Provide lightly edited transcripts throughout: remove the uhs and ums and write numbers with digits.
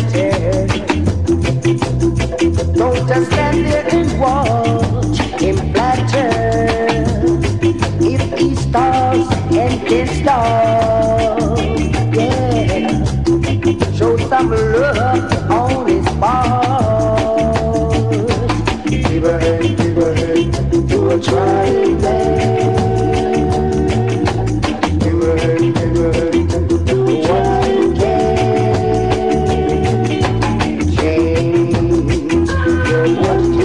Don't just stand there and watch him flatter. If he stars and can stars, yeah. Show some love on his part. Give a hand to a trying man. Give a hand to what you can. Change what you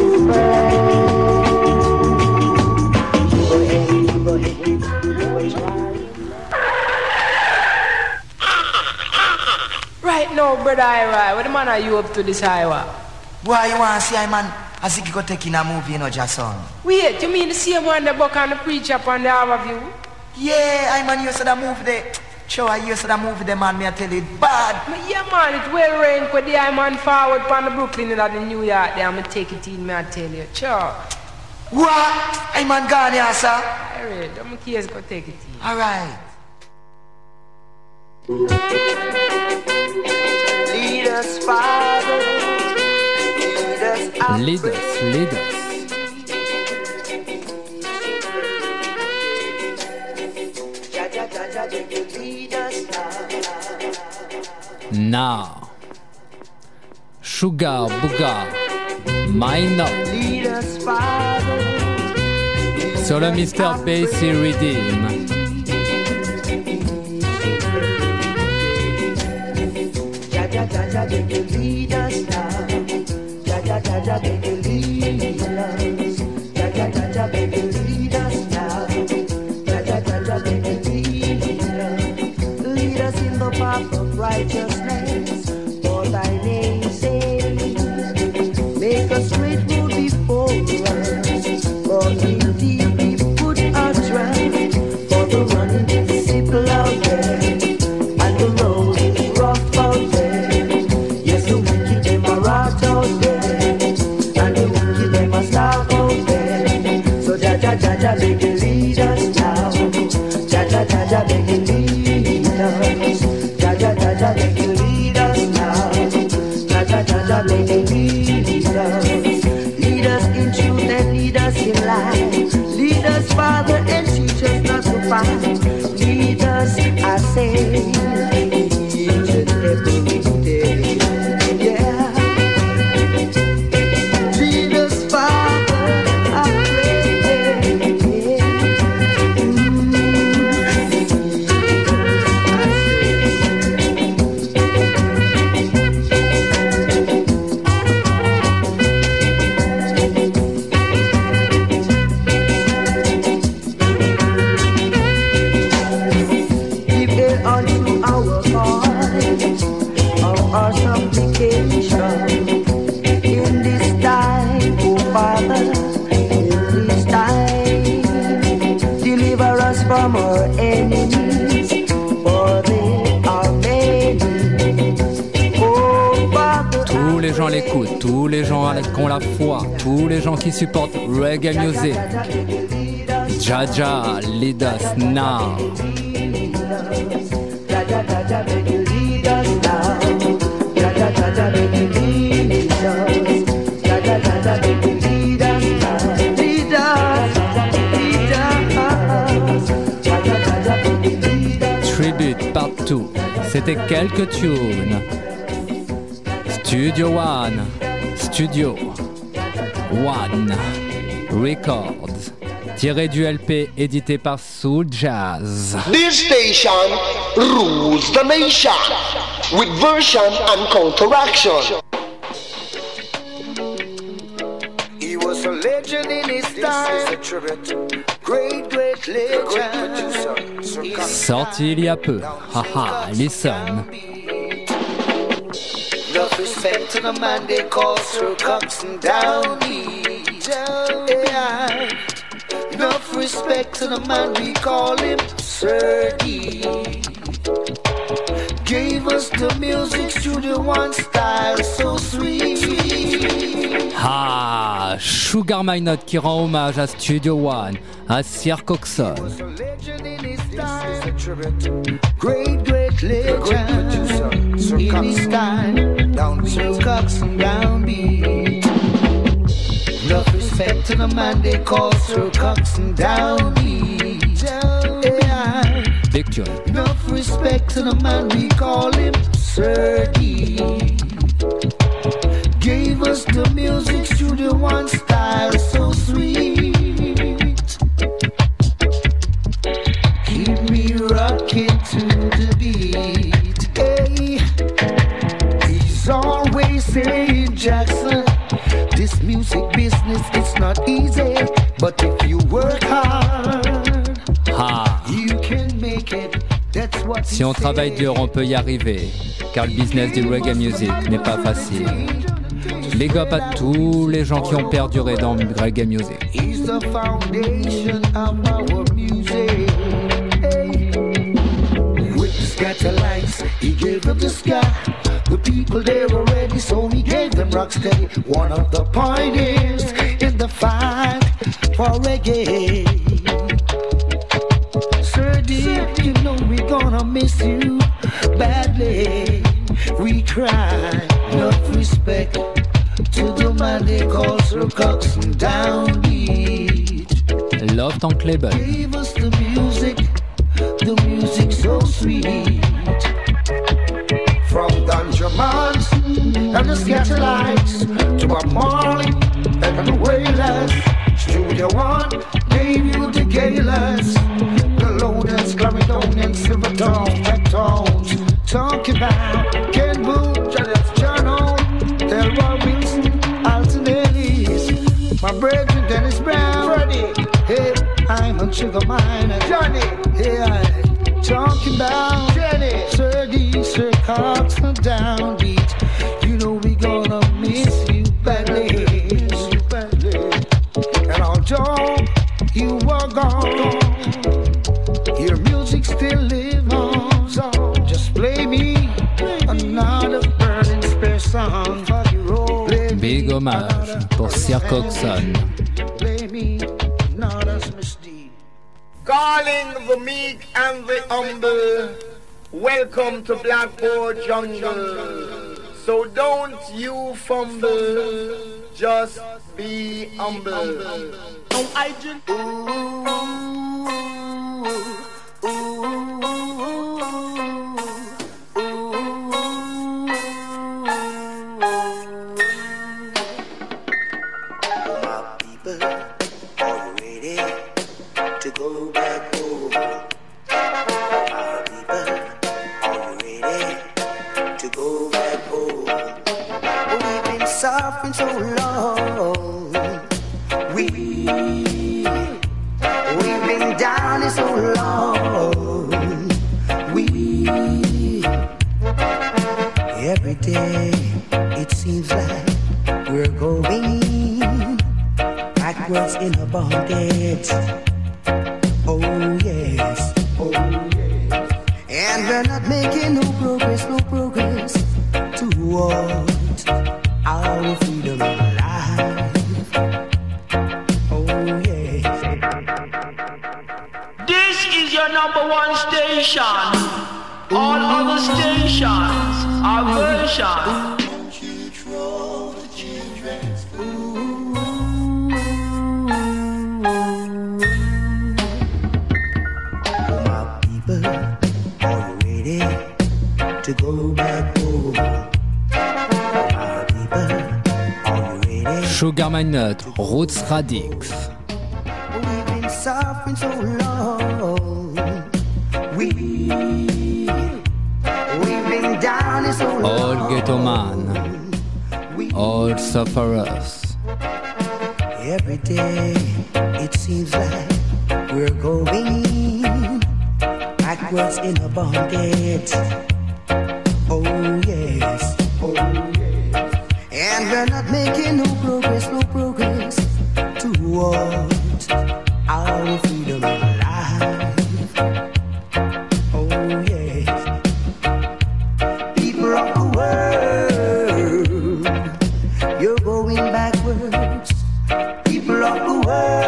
burn. Give a hand to a trying. Right now, brother Ira, what the man are you up to this highway? Why you want to see I man as if you go take in a movie, you know, Jason? Wait, you mean the same one that book on the preacher up on the overview? Yeah, I man used to the movie there. Sure, I used to the movie there, man, me I tell you, it bad. Yeah, man, it well rain with the I man forward from the Brooklyn and the New York there. I'm going to take it in, me I tell you. Sure. What? I man gone here, sir? Alright, I'm going to go take it in. Alright. Lead us, Father. Lead us. Now, Sugar Booga, Minor, sur le Mr. Bassy Redeem. Lead us in the path of righteousness for thy name's sake. Make a straight road before us, for indeed we put our trust for the running disciple out there, and the road is rough out there. Yes, the wicked them are right out there, and the wicked them are stark out there. So Jaja beg you lead us now. Jaja beg you lead us. Jaja beg you lead us now. Jaja beg you lead us. Lead us in truth and lead us in life. Lead us, Father, and teach us not to fight. Lead us, I say, each and every day. Yeah. Lead us, Father, I pray. Give ear unto our voice of our supplication in this time, oh Father, in this time. Deliver us from our enemies, for they are many. Oh Father, Tous les gens l'écoutent, tous les gens qui ont la foi, tous les gens qui supportent reggae music. Jaja, lead us now. Jaja, beg you lead us now. Jaja, beg you lead us. Jaja, beg you lead us now. Lead us. Jaja, beg you lead us. Tribute Part 2. C'était quelques tunes. Studio One Records. Tiré du LP édité par Soul Jazz. This station rules the nation with version and counteraction. He was a legend in his time. Great legend. Sorti il y a peu. Haha, listen. Enough respect to the man they call Sir Coxsone Downey. Yeah. Enough respect to the man we call him Sir D. Gave us the music Studio One style so sweet. Ah, Sugar Minot qui rend hommage à Studio One, à Sir Coxsone. Great legend in his time. to the man they call Sir Coxsone Downbeat. Yeah. Big tune. Enough respect to the man we call him Sir D. Gave us the music studio one style so sweet. Keep me rocking to the beat. Hey, he's always saying, Jackson, this music business it's not easy, but if you work hard, you can make it. That's what si on travaille dur, on peut y arriver, car le business du reggae music n'est pas facile. Big up à tous les gens qui ont perduré dans le reggae music. He's the foundation of our music. Hey. With the scatter-lights, he gave up the sky. The people they were ready, so he gave them rock steady. One of the pioneers in the fight for reggae. Sir D, you know we're gonna miss you badly. We cry, enough respect to the man they call Sir Coxsone Downbeat. Love Tank Label. Gave us the music so sweet. From Ganja Mans and the Scatterlights to Bob Marley and the Wailers. Studio One gave you the Gaylors, the Loaders, Claridonians, Silvertone, Tectones. Talk about Ken Boone, John O, Delroy Wilson, Alton Ellis, my brethren Dennis Brown, Freddie. Hey, I'm on Sugar Miner, Johnny. Hey, I'm talking about Jenny, Sir D, Sir Coxsone Downbeat. You know we gonna miss you badly. And although you are gone, your music still lives on. So just play me another burning spare song. Big hommage pour Sir Coxsone. Play me another Miss D. Calling the meek and the humble, welcome to Blackboard Jungle. So don't you fumble, just be humble. Oh, I just... My people, are you ready to go back home? My people, are you ready to go back home? We've been suffering so long. We've been down in so long. Every day it seems like we're going backwards in a bondage. Oh yes, oh yes. And we're not making no progress towards our freedom of life. Oh yes. This is your number one station. All other stations are version. Won't you throw the children's food? My people, are you ready to go back home? My people, are you ready? Sugar My Nut, Roots Radix. We've been suffering so long. We've been down in so long. All Ghetto Man, all sufferers. Every day it seems like we're going backwards in a bondage. Oh yes, oh yes. And we're not making no progress towards our freedom of life. Oh yes. People of the world, you're going backwards. People of the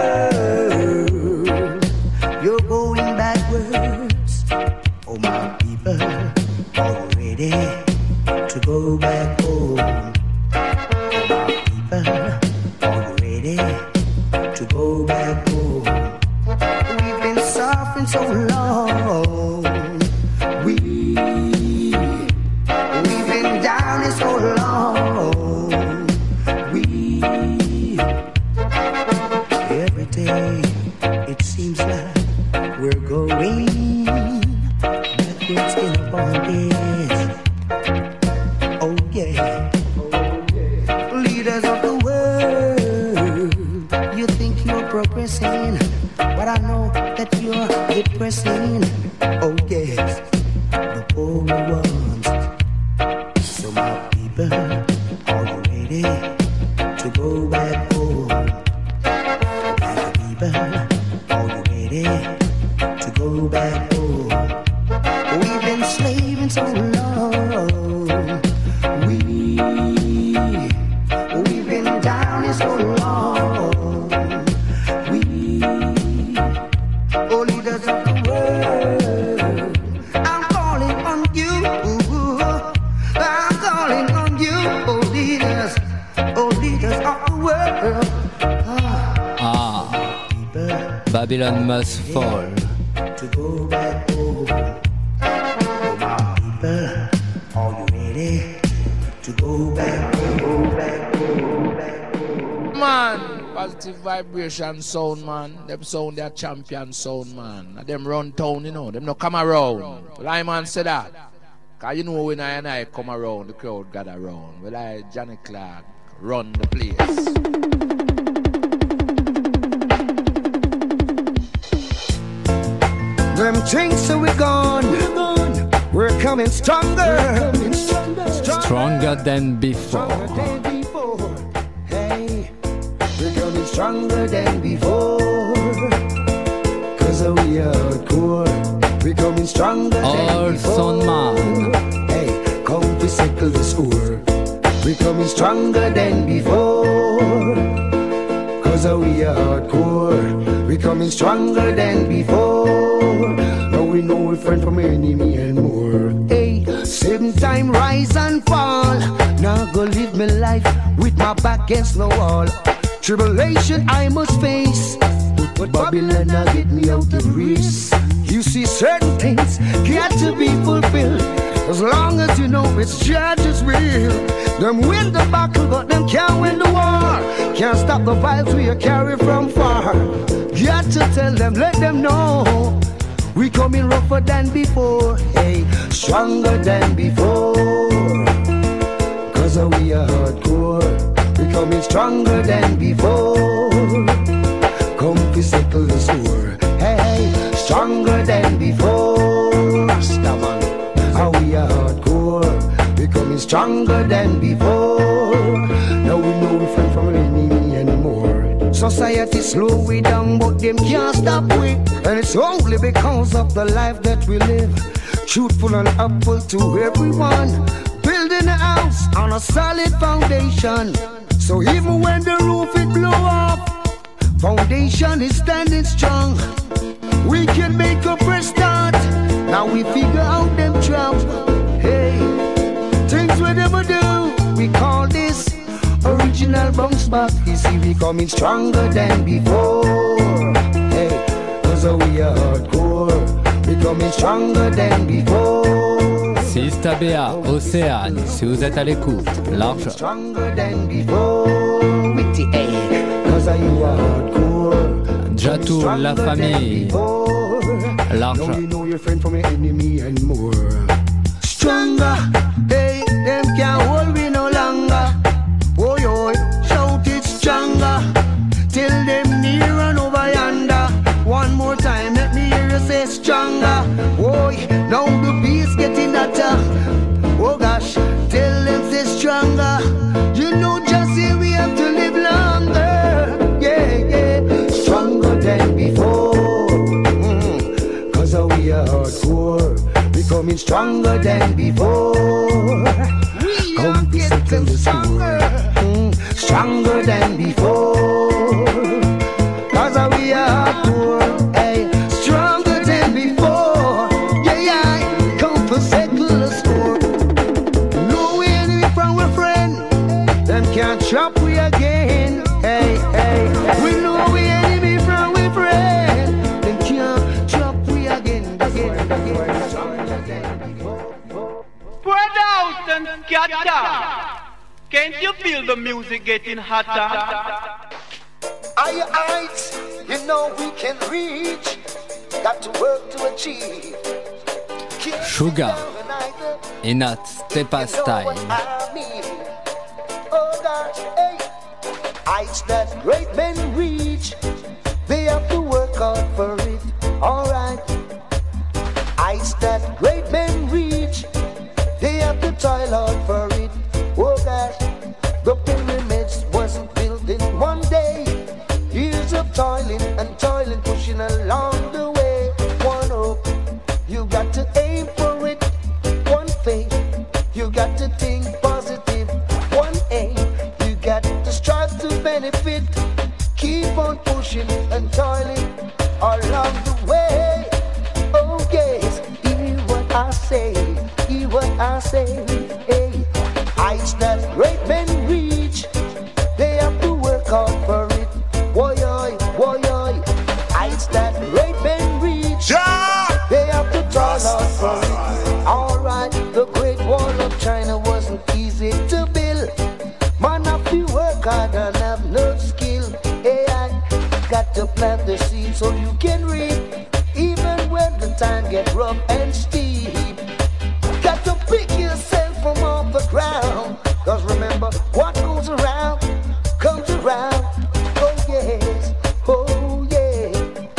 world, you're going backwards. Oh my people, are you ready to go back home? Oh my people, are you ready Leaders of the world, you think you're progressing, but I know that you're depressing. Oh yes, the poor ones. So my people, are you ready to go back home? My people, are you ready to go back home? We've been slaving so long. We've been down here so long. Oh, leaders of the world, I'm calling on you. I'm calling on you, oh leaders of the world. Babylon must fall. To go back home. Oh, my people, are you ready to go back home? Go back home. Man, positive vibration sound, man. Them sound their champion sound, man. Them run town, you know. Them no come around. Well, I man say that. Cause you know when I come around, the crowd gather around. Well, I, Johnny Clark, run the place. Them things are we gone. We're coming stronger. Stronger than before. Hey, we're coming stronger than before. Cause we are hardcore. We're coming stronger than before. Son man. Hey, come to settle the score. We're coming stronger than before. Cause we are hardcore. We're coming stronger than before. Now we know we're friend from enemy and more. Hey, same time rise and fall. Now go live my life with my back against the wall. Tribulation I must face, but Babylon now get me out the race. You see certain things got to be fulfilled. As long as you know it's judge's will. Them win the battle, but them can't win the war. Can't stop the vibes we carry from far. Got to tell them, let them know we coming rougher than before. Hey, stronger than before. Cause we are hardcore. We coming stronger than before. Come to settle the score. Hey, stronger than before. Stop on. How we are hardcore. We coming stronger than before. Now we know we friend from enemy anymore. Society slow we down, but them can't stop we. And it's only because of the life that we live. Truthful and helpful to everyone. Building a house on a solid foundation. So even when the roof it blow off, foundation is standing strong. We can make a fresh start. Now we figure out them traps. Hey, things we never do. We call this original bounce back. You see we coming stronger than before. Hey, cause we are hardcore. We coming stronger than before. Sista Béa, Océane, si vous êtes à l'écoute, large. Stronger than before. With the A, cause you are hardcore. Jatou, la famille. Large. Now you know your friend from your enemy and more. Stronger, hey, them can't hold me no longer. Boy, oh, shout it stronger. Till them near and over yonder. One more time, let me hear you say stronger. Boy, now the beat's getting hotter. Oh gosh, tell them say stronger. You know just here we have to live longer. Yeah, yeah, stronger than before. Cause we are hardcore. We coming stronger than before. Come to settle the score. Stronger than before. Cause we are hardcore. Hey, stronger than before. Yeah, yeah, come to settle the score. No enemy from a friend. Them can't chop we again. Hey, hey, we know we enemy from a friend. Them can't chop we again. Spread out and scatter. Can't you feel the music getting hotter? Higher heights, you know we can reach. Got to work to achieve. Sugar, Inat, Stepa Style. gosh, hey. Heights that great men reach, they have to work hard for it, alright. Heights that great men reach, they have to toil hard for it, oh gosh. The pyramids wasn't built in one day. Years of toiling and toiling, pushing along the way. One hope, you got to aim for it. One faith, you got to think positive. One aim, you got to strive to benefit. Keep on pushing and toiling along the way. Oh yes, hear what I say, hear what I say. Hey, heights that great men reach, they have to work hard for it. Woy oy, heights that great men reach, they have to toil hard for it. Alright, the Great Wall of China wasn't easy to build. Man have to work hard and have no skill. Hey, I got to plant the seed so you can reap, even when the time gets rough and steep. Got to pick yourself from off the ground, 'cause remember, what goes around comes around. Oh yes, oh yeah.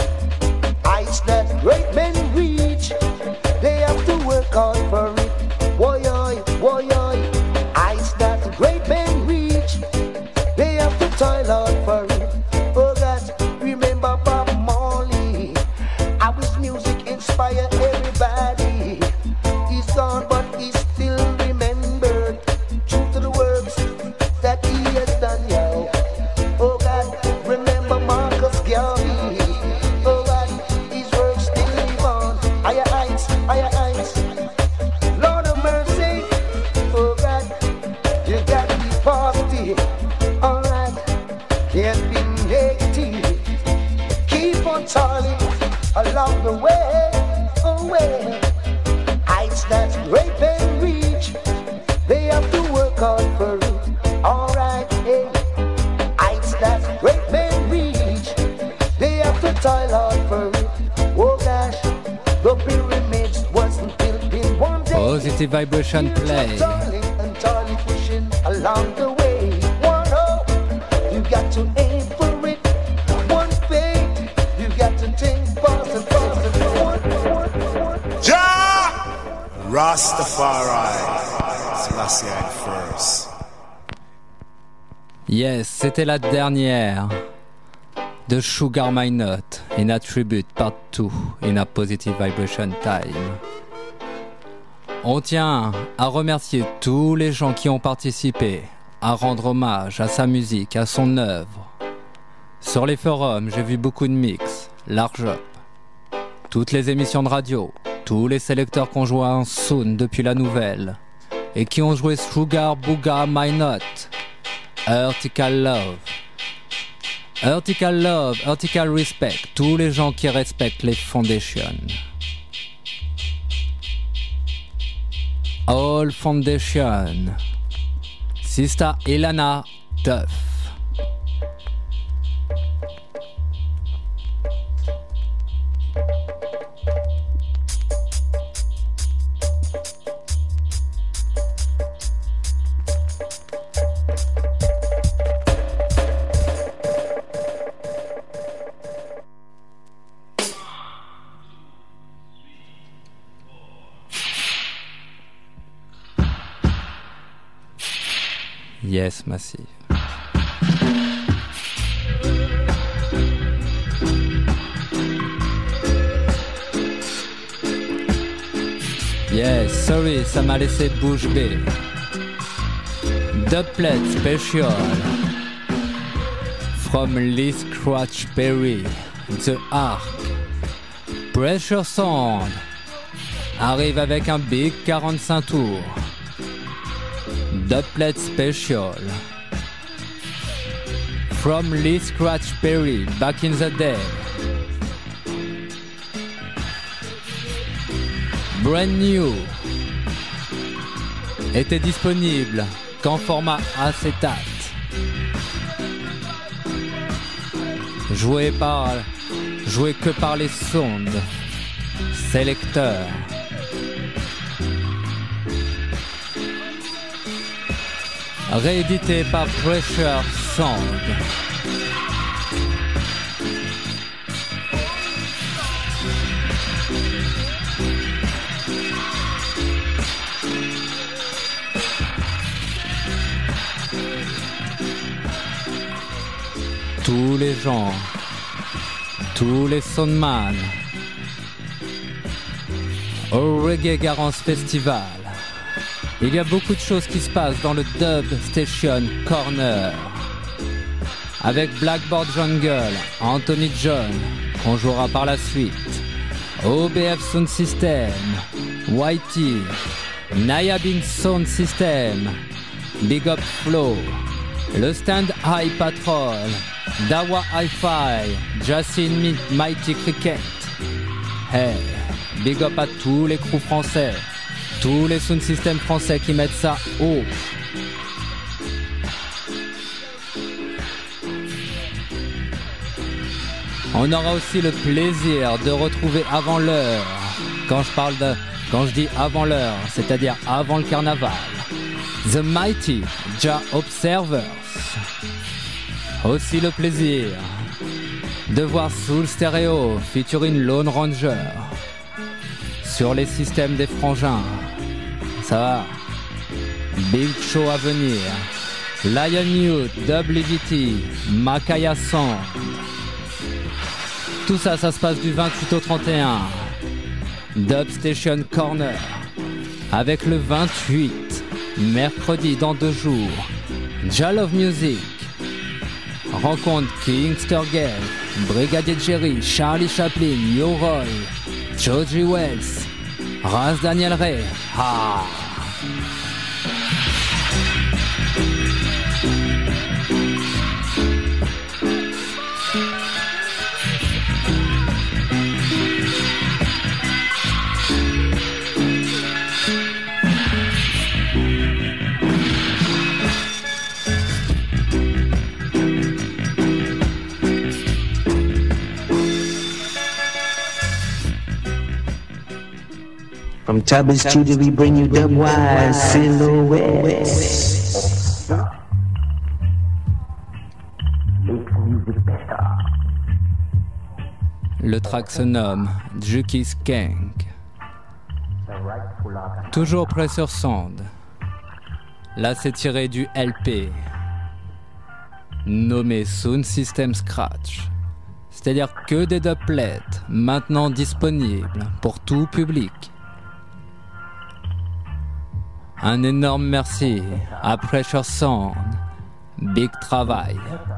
Heights that great men reach, they have to work hard for it. Woy oy, heights that great men reach, they have to toil hard for it. Oh God, remember Bob Marley, how his music inspired everybody. He's gone, but he's still remembered, true to the works that he has done, yo. Oh God, remember Marcus Garvey. Oh God, his works still live on. Higher heights, higher heights. Lord of mercy. Oh God, you got to be positive. Alright, can't be negative. Keep on toiling along the way. Oh well. Heights that great men reach, they have to work hard for it. Alright, hey. Heights that great men reach, they have to toil hard for it. Oh gosh, the pyramids wasn't built in one day. Positive Vibration Play. Toiling and toiling, pushing along the way. One hope, you got to aim for it. One faith, you got to think positive. Rastafari, Selassie first. Yes, c'était la dernière de Sugar My Nut in a tribute part 2 in a Positive Vibration Time. On tient à remercier tous les gens qui ont participé, à rendre hommage à sa musique, à son œuvre. Sur les forums, j'ai vu beaucoup de mix, large up. Toutes les émissions de radio, tous les sélecteurs qui ont joué en sound depuis la nouvelle et qui ont joué Sugar Booga My Nut, Vertical Love, Vertical Respect, tous les gens qui respectent les foundations. All Foundation, Sister Ilana Duff. Yes, Massive. Yes, sorry, ça m'a laissé bouche bée. Dubplate Special from Lee Scratch Perry, The Ark. Pressure Sound arrive avec un big 45 tours. Dubplate Special from Lee Scratch Perry, back in the day. Brand New était disponible qu'en format acétate. Joué que par les sondes sélecteurs. réédité par Pressure Sound. Tous les gens, tous les soundman au Reggae Garance Festival. Il y a beaucoup de choses qui se passent dans le Dub Station Corner. Avec Blackboard Jungle, Anthony John, qu'on jouera par la suite, OBF Sound System, Whitey, Naya Bing Sound System, Big Up Flow, le Stand High Patrol, Dawa Hi-Fi, Jacine Mighty Cricket. Hey, big up à tous les crews français, tous les sound systems français qui mettent ça haut. On aura aussi le plaisir de retrouver avant l'heure, quand je dis avant l'heure, c'est-à-dire avant le carnaval, The Mighty Jah Observers. Aussi le plaisir de voir Soul Stereo featuring Lone Ranger sur les systèmes des frangins. Ça va. Big show à venir. Lion Youth, WDT, Makaya Sound. Tout ça, ça se passe du 28 au 31. Dub Station Corner. Avec le 28, mercredi dans 2 jours, Jah Love Music. Rencontre King Sturgill, Brigadier Jerry, Charlie Chaplin, Yo Roy, Joji Wells, Ras Daniel Ray. Ah. From Tabby Studio, we bring you Dubwise Silhouettes. Le track se nomme Juki Skank. Toujours Pressure Sound. Là, c'est tiré du LP nommé Sound System Scratch. C'est-à-dire que des doublets maintenant disponibles pour tout public. Un énorme merci à Pressure Sound. Big travail.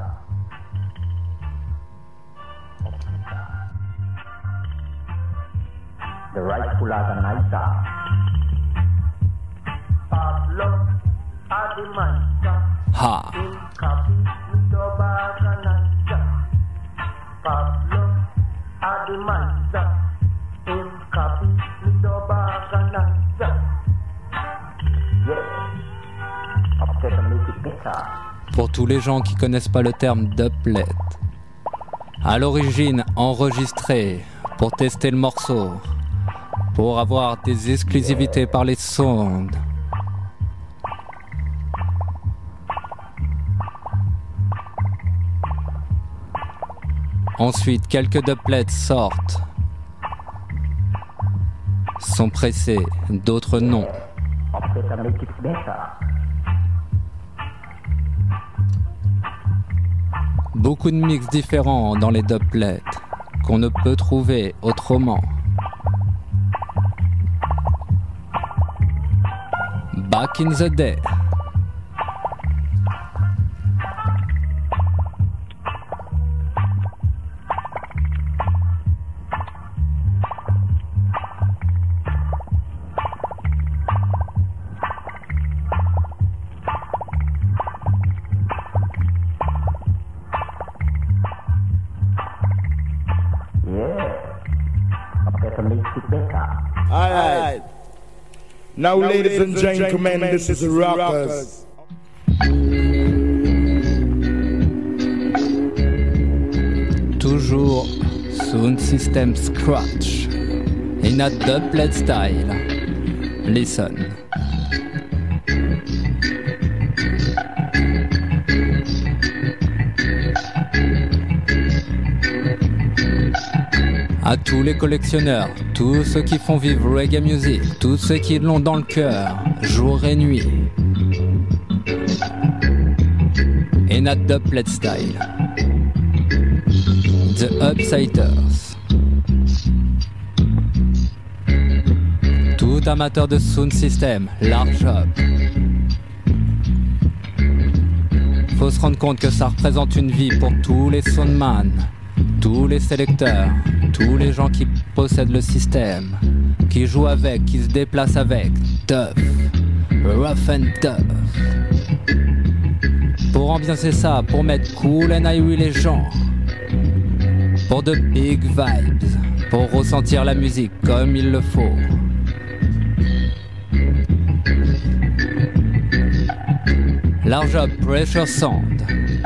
The rightful organizer. Pablo Adimanta. Ha. Pablo Adimanta. Pour tous les gens qui connaissent pas le terme doublet, à l'origine enregistré pour tester le morceau, pour avoir des exclusivités par les sondes. Ensuite, quelques doublets sortent, sont pressés, d'autres non. Beaucoup de mix différents dans les doublets qu'on ne peut trouver autrement. Back in the day. Alright. Now, ladies and gentlemen, this is the Rockers. Toujours Sound System Scratch in a doublet style. Listen. À tous les collectionneurs, tous ceux qui font vivre reggae music, tous ceux qui l'ont dans le cœur, jour et nuit. In a dubplate style. The Upsiders. Tout amateur de sound system, large up. Faut se rendre compte que ça représente une vie pour tous les soundman, tous les sélecteurs, tous les gens qui possèdent le système, qui jouent avec, qui se déplacent avec. Tough, rough and tough. Pour ambiancer ça, pour mettre cool and irie les gens. Pour de big vibes, pour ressentir la musique comme il le faut. Large up, pressure sound.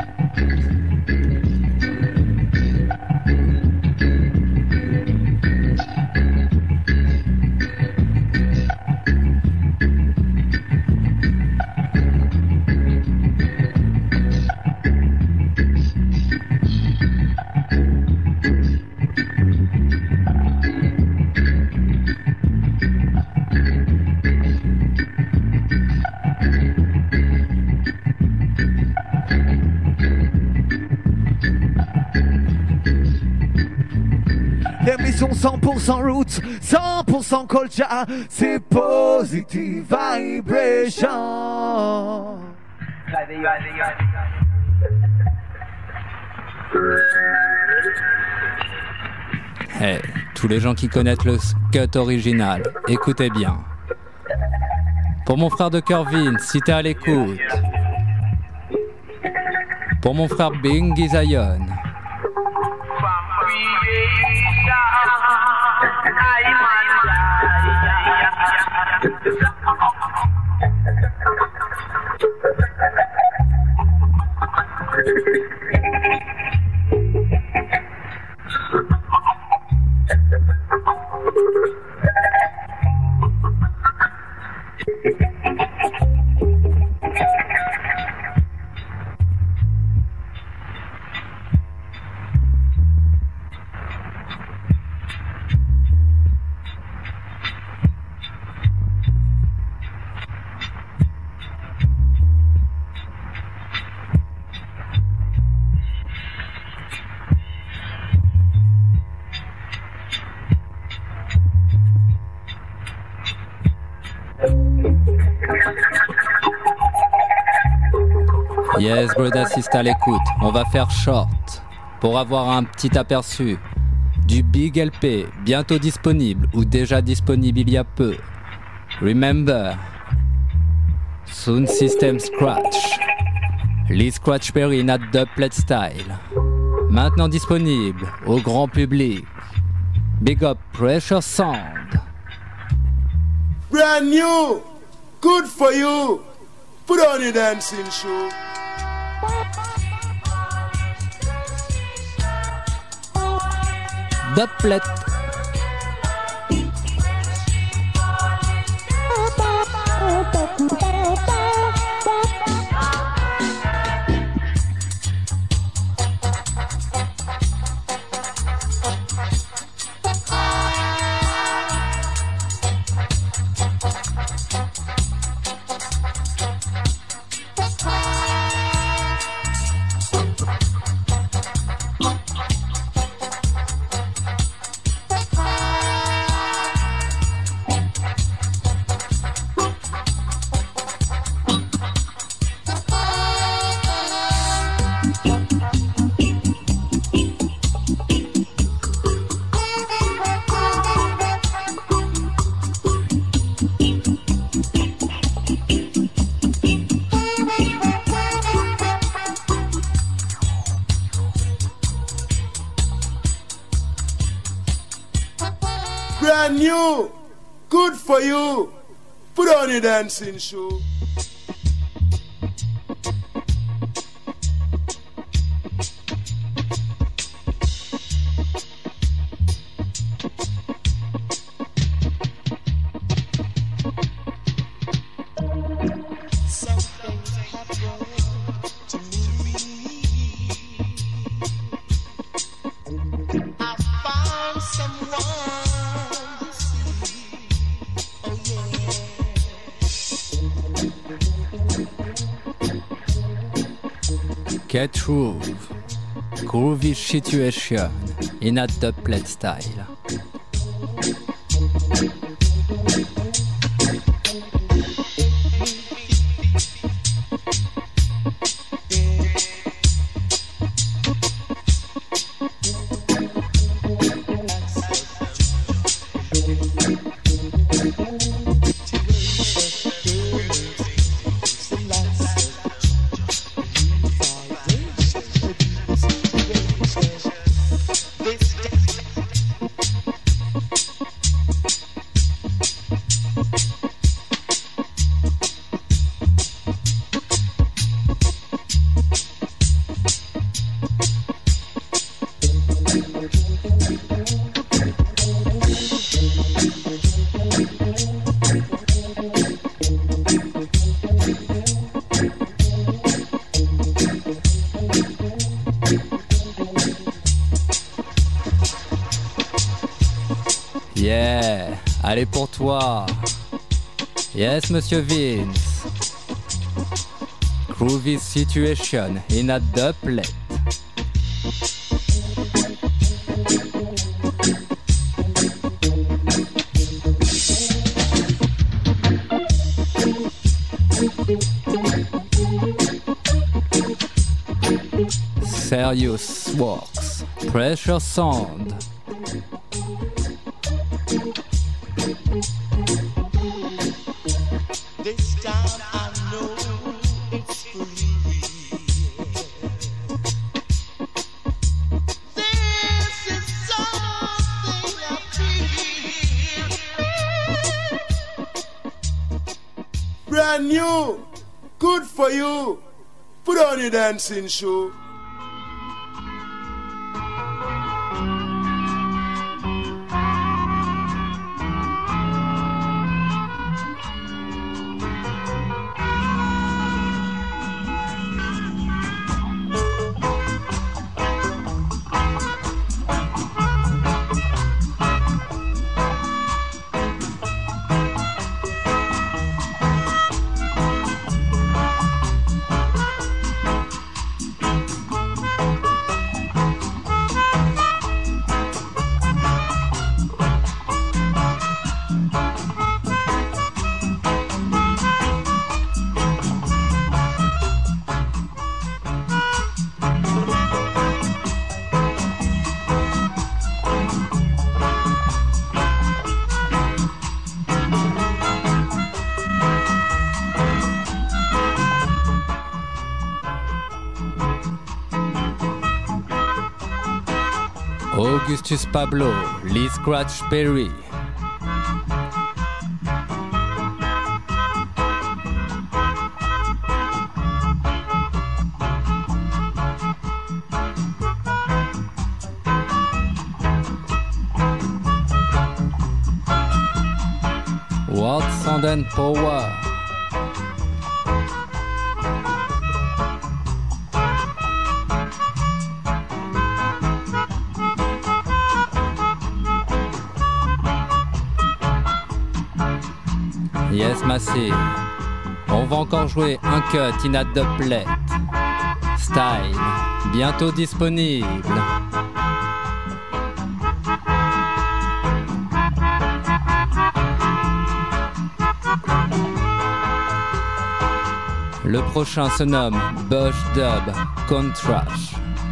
L'émission 100% roots, 100% culture, c'est Positive Vibration. Hey, tous les gens qui connaissent le cut original, écoutez bien. Pour mon frère de Kervin, si t'es à l'écoute. Pour mon frère Bingy Zion. Yes, brother, sister, à l'écoute. On va faire short pour avoir un petit aperçu du Big LP, bientôt disponible ou déjà disponible il y a peu. Remember, Sound System Scratch, Lee Scratch Perry in a dubplate style. Maintenant disponible au grand public. Big up Pressure Sound. Brand new, good for you. Put on your dancing shoe. Dubplate. Brand new, good for you. Put on your dancing shoe. Some Get Groove, Groovy Situation in a dubplate style. Yeah, allez pour toi. Yes, Monsieur Vince. Groovy Situation in a dubplate. Serious Works, Pressure Sound. This time I know it's for real. This is something I feel. Brand new, good for you. Put on your dancing shoe. Augustus Pablo, Lee Scratch Perry. What's on and Power. Yes, Massy. On va encore jouer un cut in a dubplate. Style, bientôt disponible. Le prochain se nomme Bush Dub Contrash.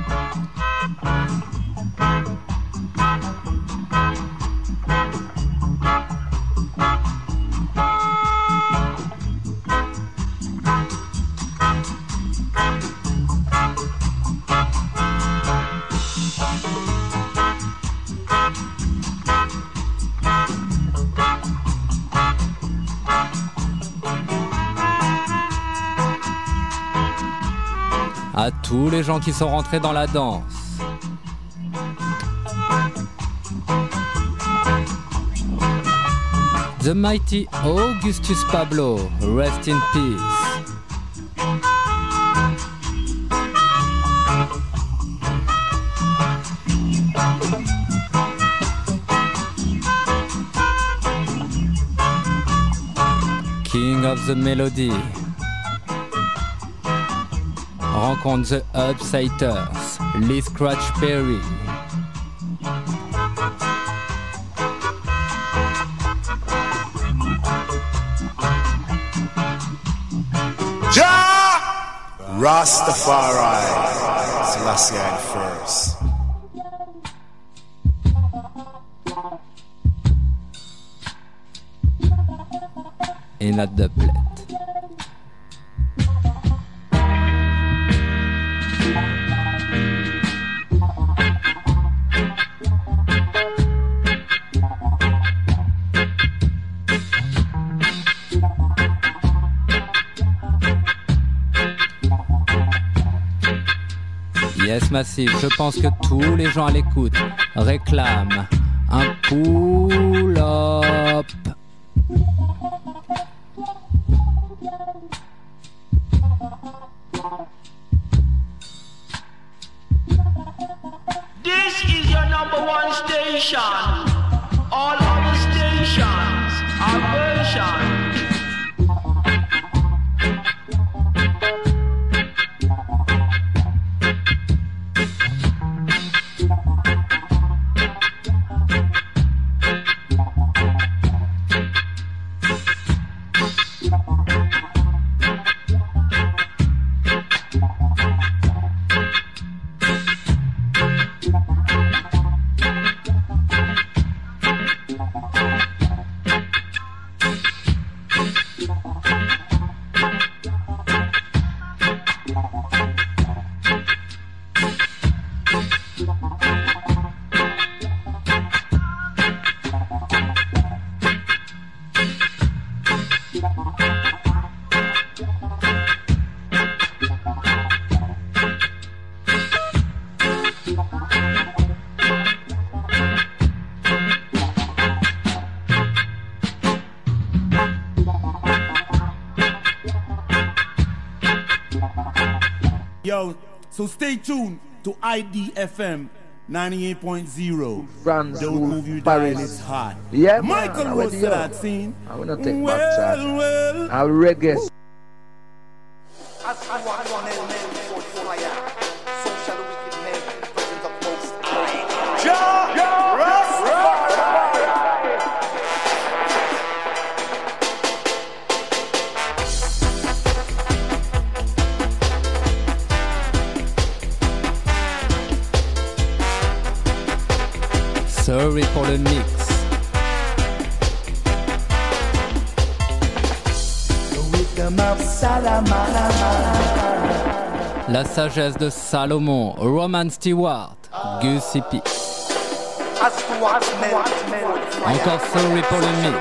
À tous les gens qui sont rentrés dans la danse. The mighty Augustus Pablo, rest in peace. King of the melody. rencontre The Upsiders, Lee Scratch Perry. Rastafari, Selassie I first. In a doublet. Yes Massive, je pense que tous les gens à l'écoute réclament un pull-up. This is your #1 station. All other stations are versions. Yo, so stay tuned to IDFM 98.0. France, Don't move you Paris. down, it's hot. Yeah, Michael man, was to that scene. I wanna take back that. I'll reggae. Sorry pour le mix. La sagesse de Salomon, Roman Stewart, Gus Hippie. Encore sorry pour le mix.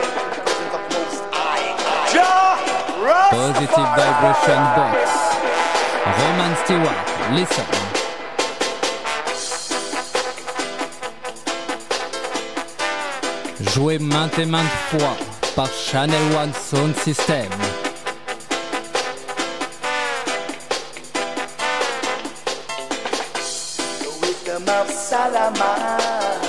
Positive Vibration Box. Roman Stewart, listen. Joué maintes et maintes fois par Channel One Sound System. The wisdom of Solomon,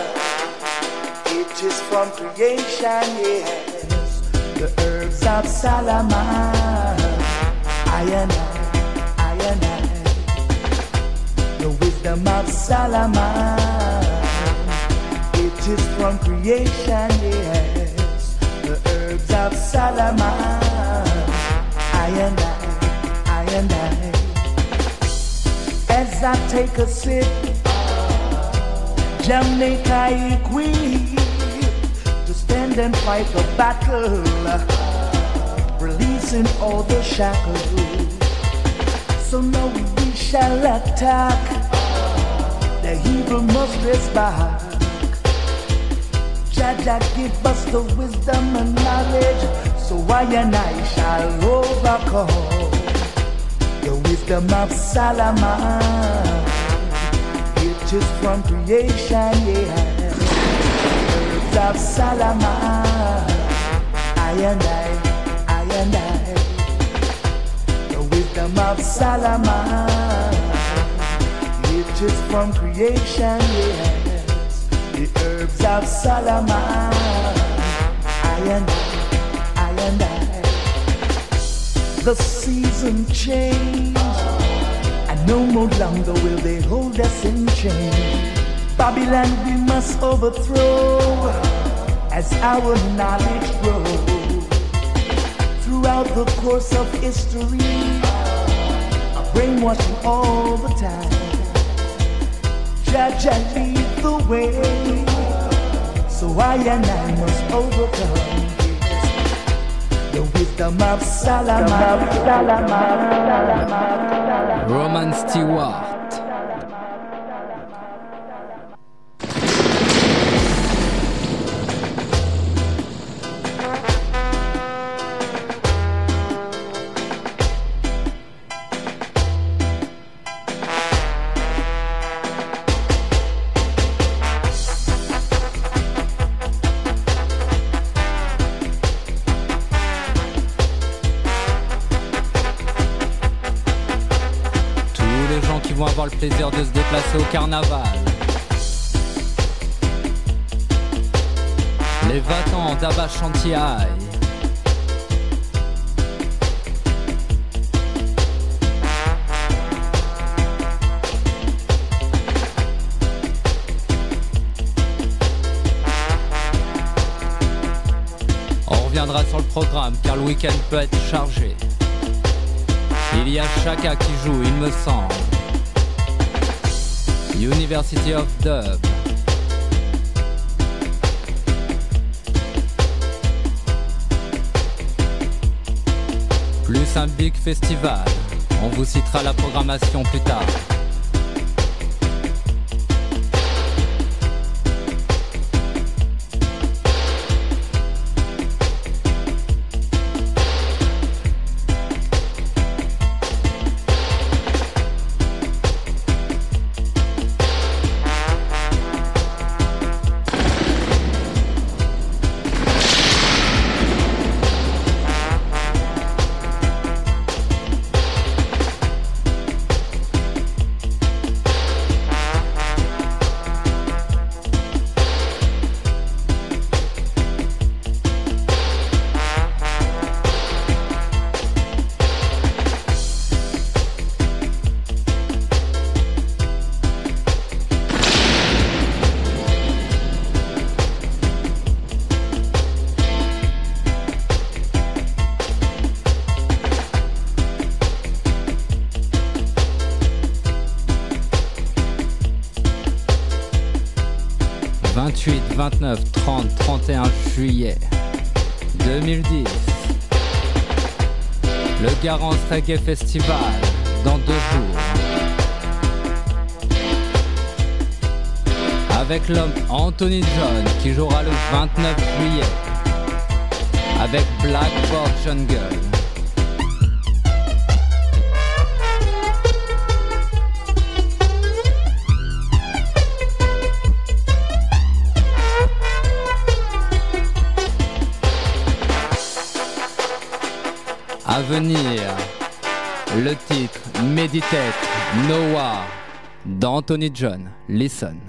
it is from creation, yes. The herbs of Solomon, I and I. The wisdom of Solomon, it is from creation, yes. The herbs of Solomon, I and I. As I take a sip, Jamaica equipped to stand and fight the battle, releasing all the shackles. So now we shall attack, the evil must race back. Jah give us the wisdom and knowledge, so I and I shall overcome. The wisdom of Solomon, it is from creation, yes. Words of Solomon, I and I. The wisdom of Solomon, it is from creation, yes. The herbs of Solomon, I and I. The season change, No more longer will they hold us in chain. Babylon we must overthrow as our knowledge grows. Throughout the course of history, brainwashing all the time. Jah lead the way, so I and I must overcome. The wisdom of Solomon. Roman Stewart. Le plaisir de se déplacer au carnaval. Les vacants d'Abba Chantiaï. On reviendra sur le programme car le week-end peut être chargé. Il y a Chaka qui joue, il me semble. University of Dub. Plus un big festival. On vous citera la programmation plus tard. « 28, 29, 30, 31 juillet 2010. Le Garance Reggae Festival dans 2 jours. Avec l'homme Anthony John qui jouera le 29 juillet avec Blackboard Jungle. À venir, le titre Meditate Noah d'Anthony John. Listen.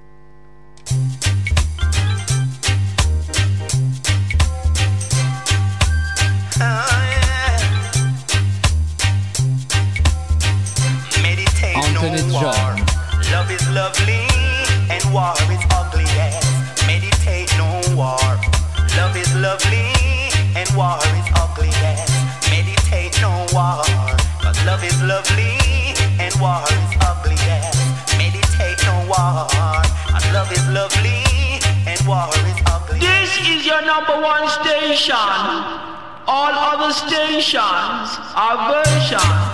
Anthony John. Love is lovely and war is ugly. Yes. Meditate no war. Love is lovely and war is ugly. Yes. Meditate no war. But love is lovely and war is ugly. Yes. Meditate no war. And love is lovely and war is ugly. This is your #1 station. All other stations are version.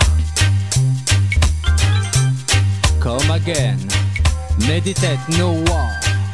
Come again. Meditate no war.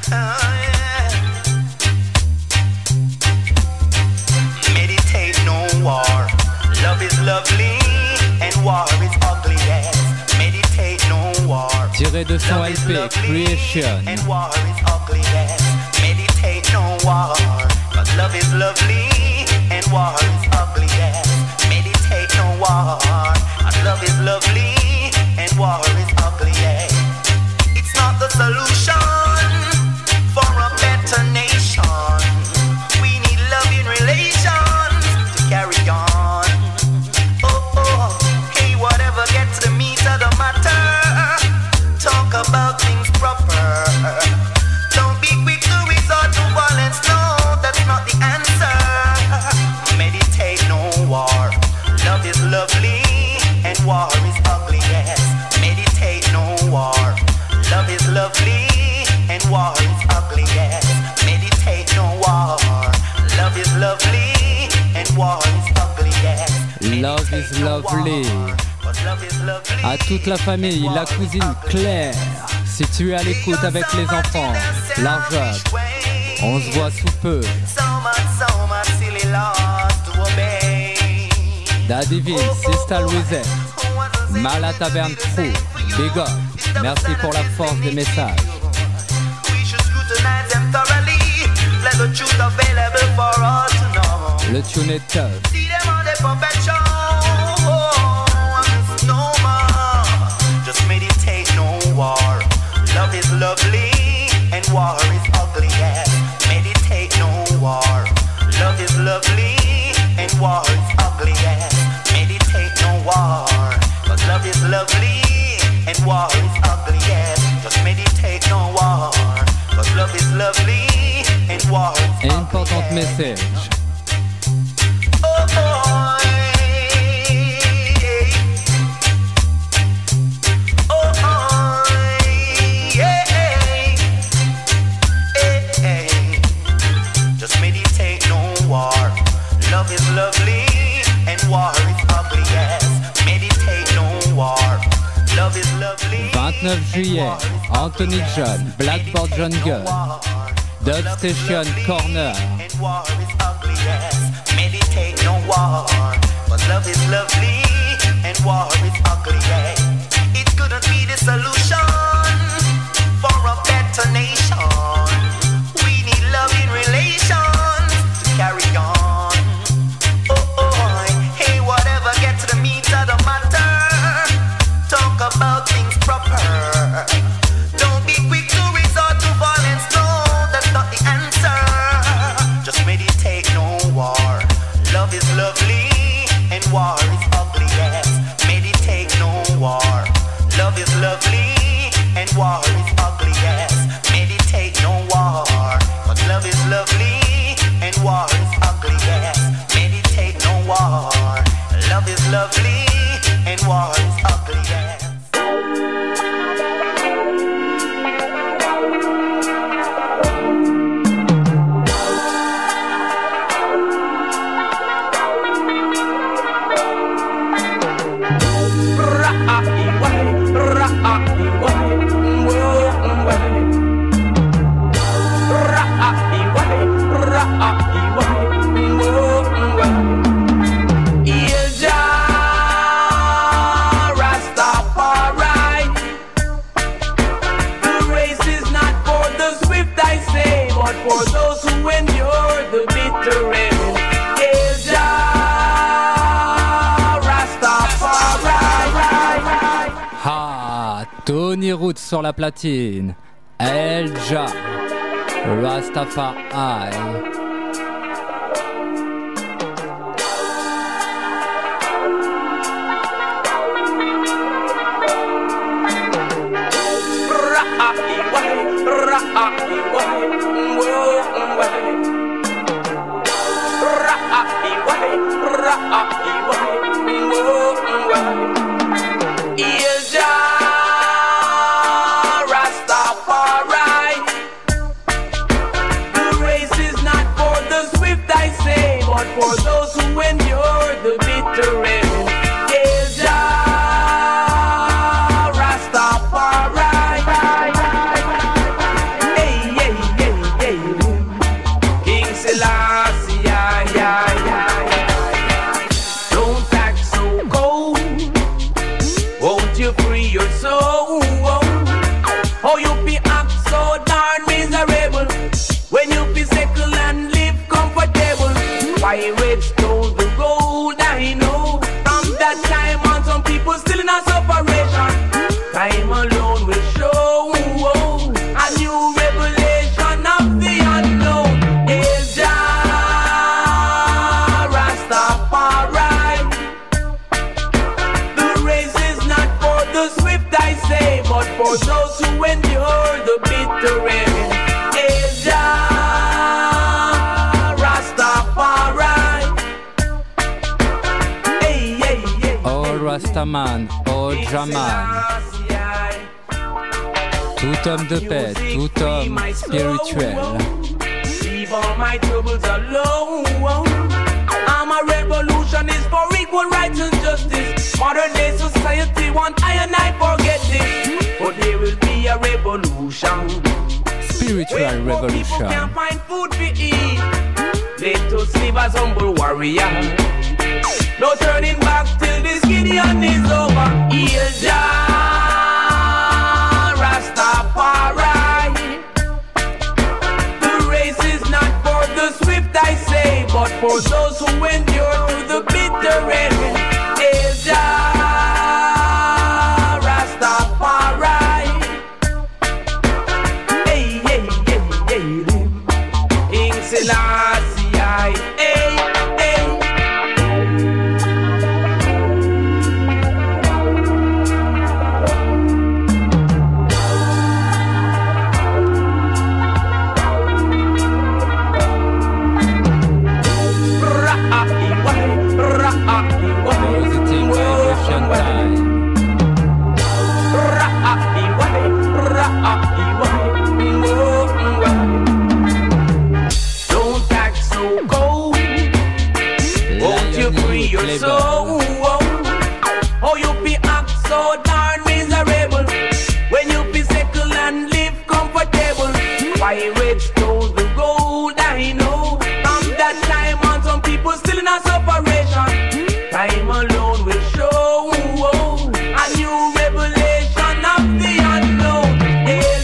Meditate no war. Love is lovely and war is ugly. Yes. Meditate no war. Tiré de son LP Creation. And war is ugly. Yes. Meditate no war. But love is lovely and war is ugly. Yes. Meditate no war. And love is lovely and war is ugly. Yes. It's not the solution for a better nation. We need love in relations to carry on. Oh, oh, hey, whatever gets the meat of the matter. is lovely. À toute la famille, la cousine Claire. Si tu es à l'écoute avec les enfants, large up. On se voit sous peu. Daddy Vince, Sister Louisette, Mala Taverne Crew, Big Up. Merci pour la force des messages. Le tune est tough. Just meditate, no war. Love is lovely and war is ugly, yes. Meditate, no war. Love is lovely and war is ugly, yes. Meditate, no war. Cause love is lovely and war is ugly, yes. Just meditate, no war. Cause love is lovely and war is ugly, Important message. Oh boy. Love is lovely and war is ugly, yes. Meditate, no war. Love is lovely. 29 juillet, Anthony John, Blackboard Jungle, Dub Station Corner. And war is ugly, yes. Meditate, no war. But love is lovely and war is ugly, yes. It couldn't be the solution for a better nation. We need love in relations to carry on. About things proper. Don't be quick to resort to violence, no, that's not the answer. Just meditate, no war. Love is lovely and war is ugly, yes. Meditate, no war. Love is lovely and war is ugly, yes. Meditate, no war. But love is lovely and war is ugly, yes. Meditate, no war. Love is lovely and war is ugly, yes. For those who endure the bitter end, is Rastafari. Ah, Tony Roots sur la platine. Elja, Rastafari. For those who endure the bitter end, is Rastafari. Hey, hey, hey, hey, King Selassie, don't act so cold. Won't you free your soul? Oh, you be act so darn miserable when you be settle and live comfortable. Pirates stole the gold, I know. From that time on, some people still in a separation. Time alone will show a new revelation of the unknown. Is Rastafari. The race is not for the swift, I say, but for those who endure the bitter end. Is Rastaman, oh Jaman. Tout homme de paix, tout homme spirituel. Leave all my troubles alone. I'm a revolution. revolution is for equal rights and justice. Modern day society want I and I forget this. But there will be a revolution. Spiritual revolution. People can't find food to eat. Let us live as humble warriors. No turning back till this Gideon is over. Heal Jah Rastafari. The race is not for the swift, I say, but for those who endure to the bitter end. Heal Jah Rastafari. Hey, hey, hey, hey, King Selassie, hey, hey. Don't act so cold. Won't you free your soul? Oh, you be act so darn miserable when you be settle and live comfortable. Pirates stole the gold, I know. From that time on, some people still in a separation. Time alone will show a new revelation of the unknown. Hail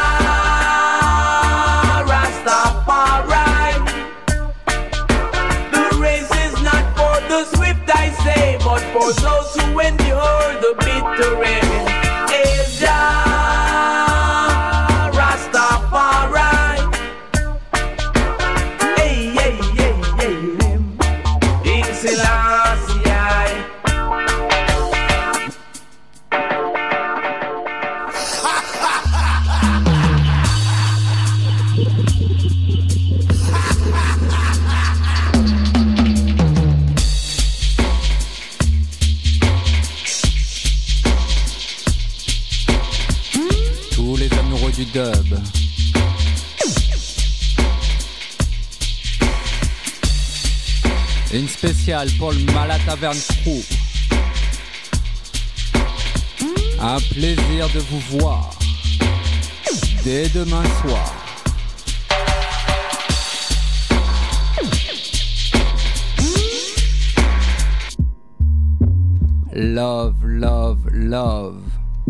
Jah Rastafari. The race is not for the swift, I say, but for those who endure the bitter end. Hail Jah Rastafari. Hey, hey, hey, hey, King Selassie. Tous les amoureux du dub. Une spéciale pour le Mala Taverne Crew. Un plaisir de vous voir dès demain soir. Love, love, love.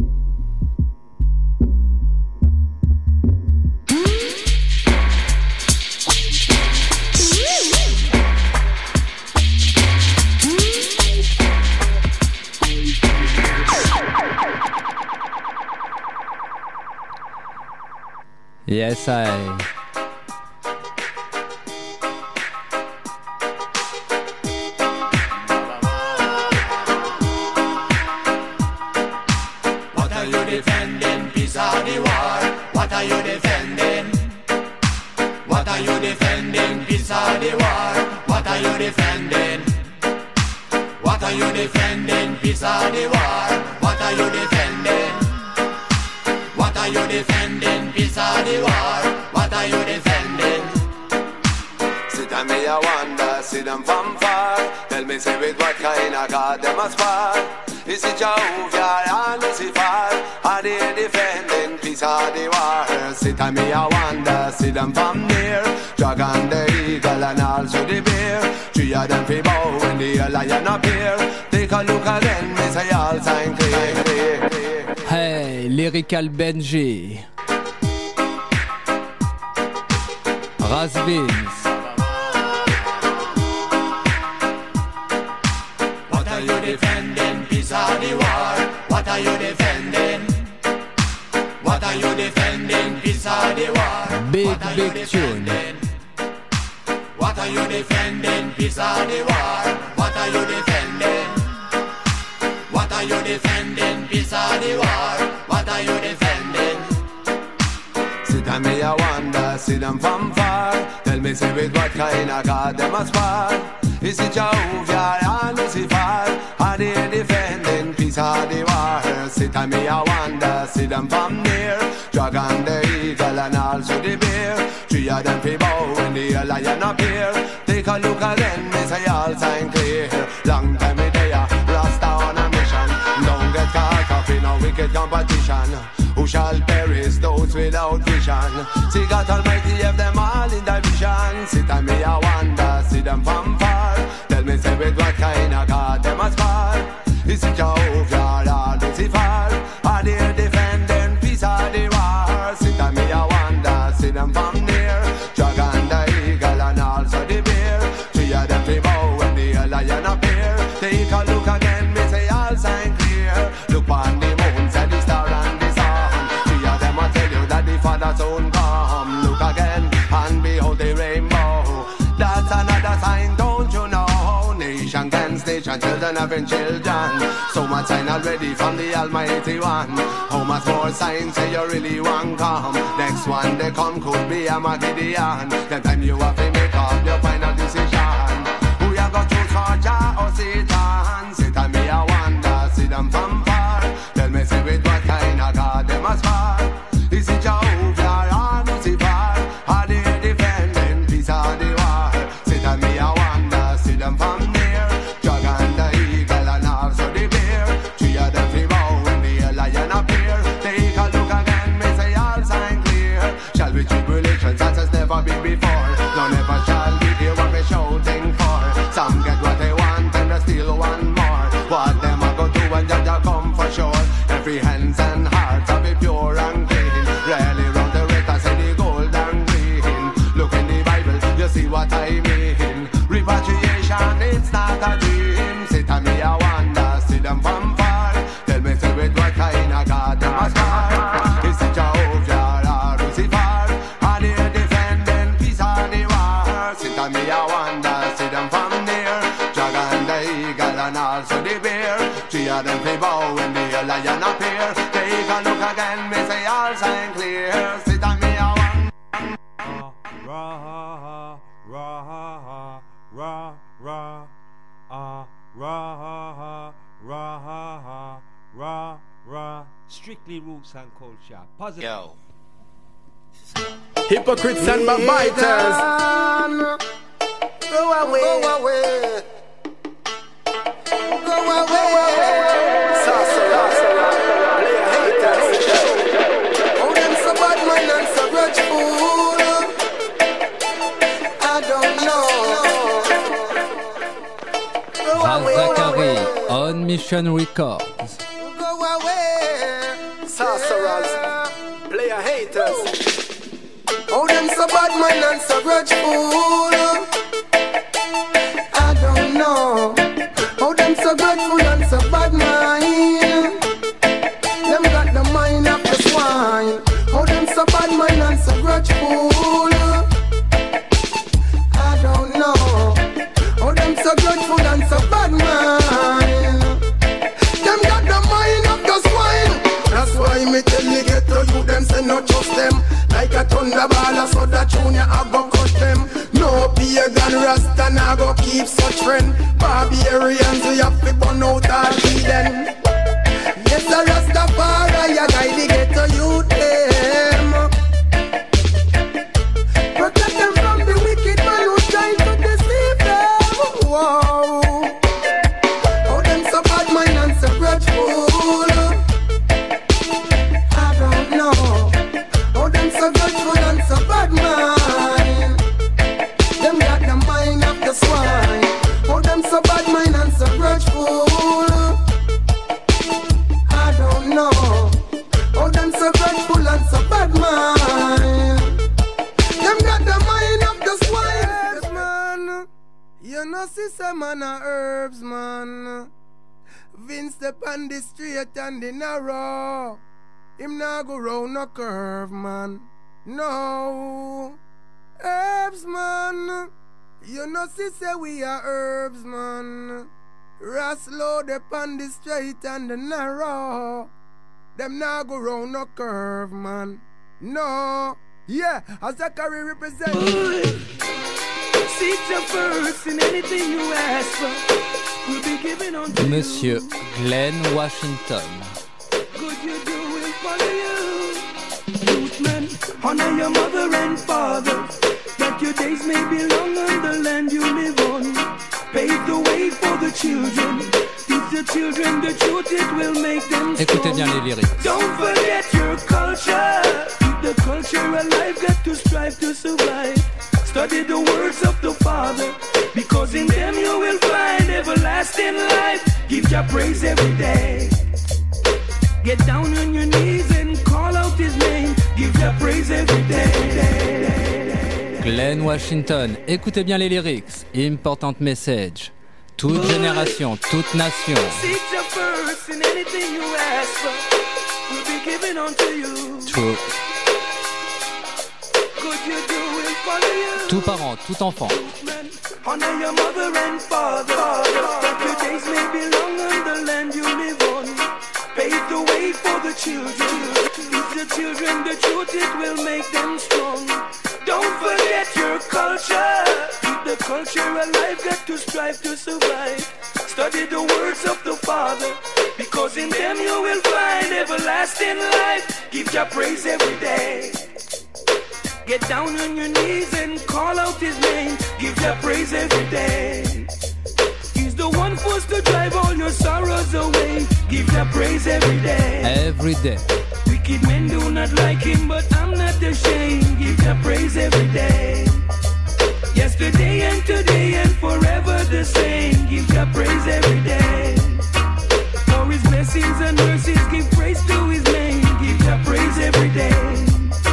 Yes, I. What are you defending? Peace or the war? What are you defending? What are you defending? Peace or the war? What are you defending? What are you defending? Peace or the war? What are you defending? What are you defending? Peace or the war? What are you defending? Sit and me a wonder, see them from far. Tell me say with what kind of God them aspire. Is it Jehovah and Lucifer? Are they defending peace or the war? Sit and me a wonder, see them from near. Dragon, the eagle and also the bear. Three of them fi bow when the lion appear. Take a look again, me say all sign clear. Hey, Lyrical Benji, Razvins. What are you defending? Peace or the war? What are you defending? What are you defending? Peace or the war? Big tune. What are you defending? Peace or the war? What are you defending? What are you defending? Peace or the war? What are you defending? Sit and me a wonder, see them from far. Tell me say with what kind of God them aspire. Is it Jehovah and Lucifer? Are they defending peace or the war? Sit and me a wonder, see them from near. Dragon, the eagle and also the bear. Three of them fi bow when the lion appear. Take a look again, me say all sign clear. wicked competition. Who shall perish those without vision? See God Almighty have them all in division. Sit and me a wonder, see them from far. Tell me say with what kind of God them aspire. Is it Jehovah or Lucifer? Are they defending peace or the war? Sit and me a wonder, see them from near. Dragon, the eagle and also the bear. Three of them they bow when the lion appear. Take a look again, me say all sign clear. Look on the moon, say the star and the sun. Three of them I tell you that the Father soon come. Look again and behold the rainbow. That's another sign, don't you know? Nation against nation, children having children. So much sign already from the Almighty One. How much more signs say you really want come? Next one they come could be a Magidian. Then time you have to make up your final decision. Who you go choose for, Jah or Satan? Satan me a wonder, see them from far. Tell me say with what kind of God them aspire. Is it Jehovah or Lucifer? Are they defending peace or the war? Satan me a wonder, see them from near. Dragon, the eagle and also the bear. Three of them they bow when the lion appear. Take a look again, me say all sign clear. Shall be tribulation such as never been before. No never shall be hear what we shouting for. Some get what they want and they still want more. What them a go do when Jah come for sure. Every hands and hearts will be pure and clean. Rarely round the red I say the gold and green. Look in the Bible, you see what I mean. Repatriation, it's not a dream. Sit and me a wonder, see them from far. Tell me say with what kind of God them aspire. Is it Jehovah or Lucifer? Are they defending peace or the war? Sit and me a wonder, see them from near. Dragon, the eagle and also the bear. Three of them they bow when the lion appear. Take a look again, me say all sign clear. Sit and me a wonder. Strictly roots and culture. Positive. Yo. Hypocrites and backbiters. Go away. Go away. Go away. Oh, them so bad man and so grudgeful. I don't know. Go Raz away. Zachary, On Mission Records. Go away. Sorcerers, player haters. Oh, them so bad man and so grudgeful. I don't know. Oh, them so grudgeful and so bad mind. Them got the mind of the swine. Oh, them so bad mind and so grudgeful. I don't know. Oh, them so grudgeful and so bad mind. Them got the mind of the swine. That's why me tell you get to you. Them say no trust them. Like a thunderball, so that junior I go cut them. No pagan rasta, I go keep such friend. Barbarians, we have to burn out all heathen. Yes, the Rastafari, I guide the ghetto youth them. Protect them from the wicked man who's trying to deceive them. Whoa. Oh, them so bad mind and so grudgeful. I don't know. Oh, them so grudgeful and so bad mind. Them got the mind of the swine. Oh, them so bad mind and so grudgeful. I don't know. Oh, them so grudgeful and so bad mind. Them got the mind of the swine. Yes, man. You know, sister man a herbs, man. Vince step on the straight and the narrow. Him nah go round no curve, man. No. Herbs, man. You know, see, say we are herbs, man. Ras load upon the straight and the narrow. Them nah go round no curve, man. No. Yeah, as Zachary represent. Seek your first in anything you ask for. We'll be giving on to Monsieur Glenn Washington. good you do will follow you. Youth men, honor your mother and father, that your days may be long on the land you live on. Pave the way for the children to the children the truth, it will make them strong. Écoutez bien les lyrics. Don't forget your culture. Keep the culture alive, got to strive to survive. Study the words of the Father, because in them you will find everlasting life. Give your praise every day. Get down on your knees and call out His name. Give your praise every day. Glenn Washington, écoutez bien les lyrics. Important message. Toute génération, toute nation. Seek your first in anything you ask for, will be given unto you. True. Good you do will follow you. Tout parent, tout enfant. Honor your mother and father, that your days may be long on the land you live on. Pave the way for the children. Teach the children the truth, it will make them strong. Don't forget your culture. Keep the culture alive, got to strive to survive. Study the words of the Father, because in them you will find everlasting life. Give your praise every day. Get down on your knees and call out His name. Give your praise every day. He's the one forced to drive all your sorrows away. Give your praise every day. Every day. Wicked men do not like Him, but I'm not ashamed. Give your praise every day. Yesterday and today and forever the same. Give your praise every day. For His blessings and mercies, give praise to His name. Give your praise every day.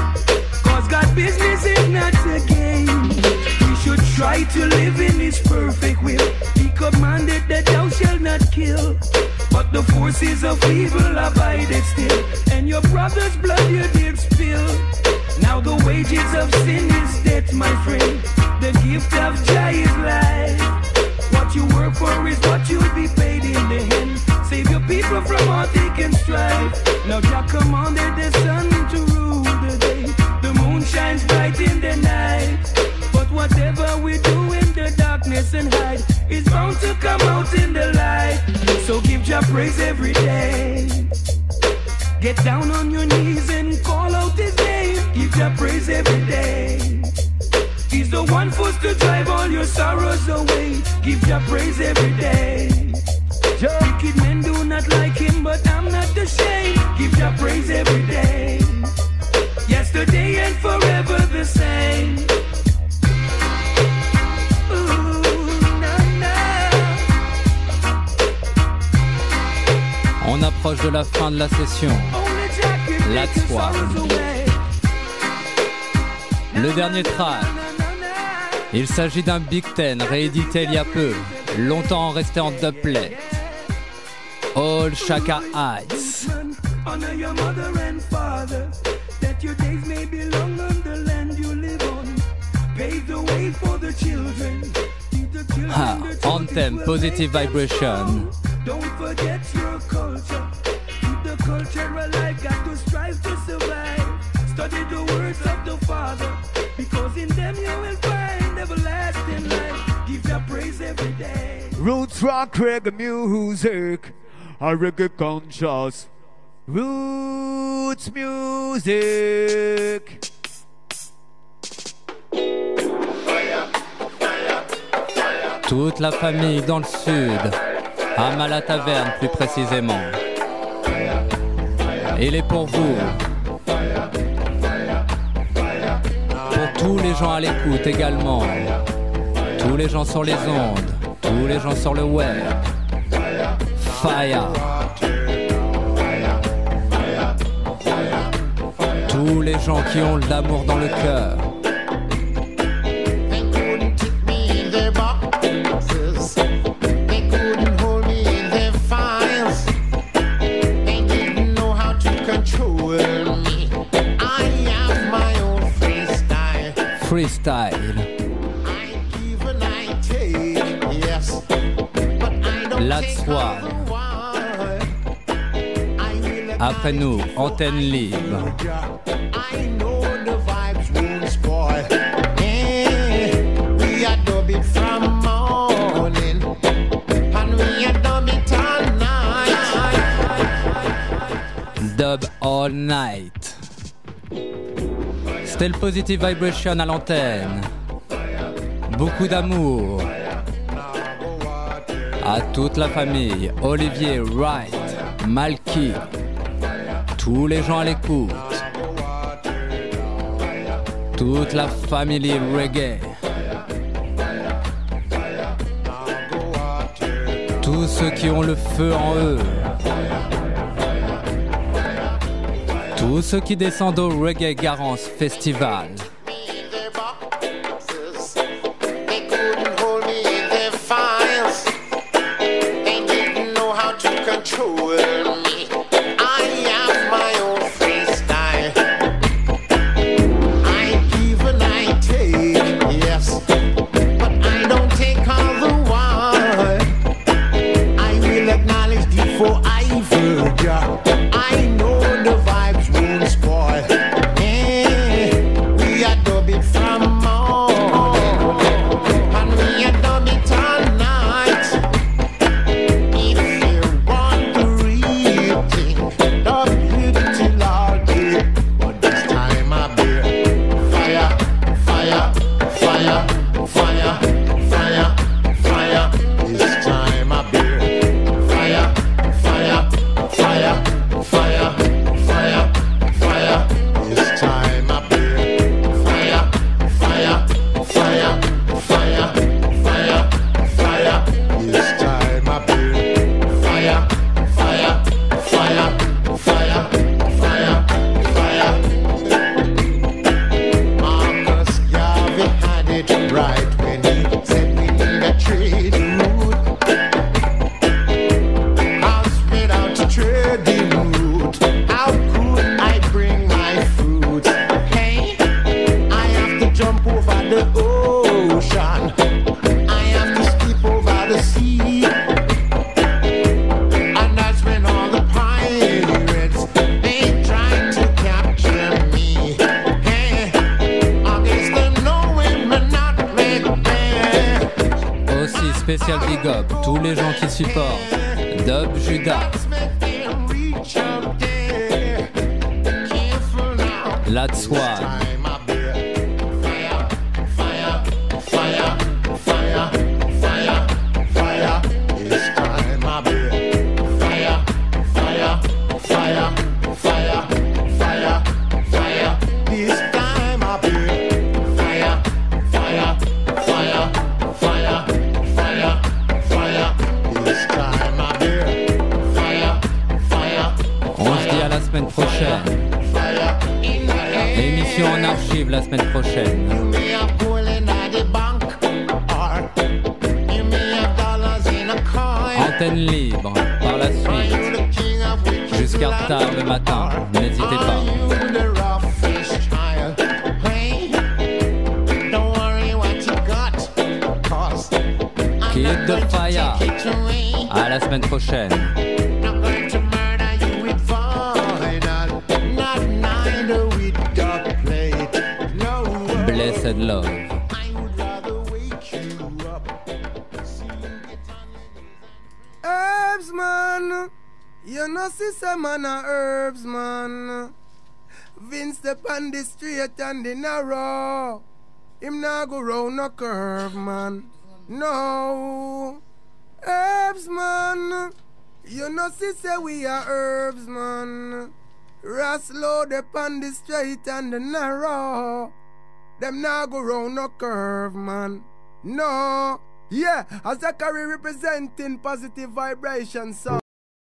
God business is not a game. We should try to live in His perfect will. He commanded that thou shalt not kill, but the forces of evil abided still, and your brother's blood you did spill. Now the wages of sin is death, my friend. The gift of joy is life. What you work for is what you'll be paid in the end. Save your people from heartache and strife. Now Jah commanded the sun to rule the day. The moon shines bright in the night. But whatever we do in the darkness and hide is bound to come out in the light. So give Jah praise every day. Get down on your knees and call out His name. Give Jah praise every day. He's the one forced to drive all your sorrows away. Give Jah praise every day. Wicked men do not like Him, but I'm not ashamed. Give Jah praise every day. Yesterday and forever the same. On approche de la fin de la session. That's why. Le dernier track. Il s'agit d'un Big Ten réédité il y a peu, longtemps resté en dubplate. All Shaka Heights. Honor your mother and father, that your days may be long on the land you live on. Pave the way for the children. Anthem, Positive Vibration. Don't forget your culture. Keep the culture alive, got to strive to survive. Study the words of the Father, because in them you will find everlasting life. Give your praise every day. Roots rock, reggae music, a reggae conscious. Roots music. Toute la famille dans le sud, à Malataverne plus précisément. Il est pour vous. Pour tous les gens à l'écoute également. Tous les gens sur les ondes. Tous les gens sur le web. Fire. Tous les gens qui ont de l'amour dans le cœur. Freestyle. That's why. Après nous, antenne libre. Dub all night. C'était le Positive Vibration à l'antenne. Beaucoup d'amour. À toute la famille, Olivier, Wright, Malky, tous les gens à l'écoute, toute la famille reggae, tous ceux qui ont le feu en eux, tous ceux qui descendent au Reggae Garance Festival. Spécial big up, tous les gens qui supportent Dub Judas, Lads One, émission en archive la semaine prochaine. Antenne libre par la suite jusqu'à tard le matin, n'hésitez pas. Kid the Fire, à la semaine prochaine. Blessed love. Herbs man, you know see some man a herbs man. Vince step on the straight and the narrow. Him nah go round no curve man. No. Herbs man, you know see say we are herbs man. Ras load up on the straight and the narrow. Them nah go round no curve, man. No. Yeah, as Zachary representing positive vibration, so.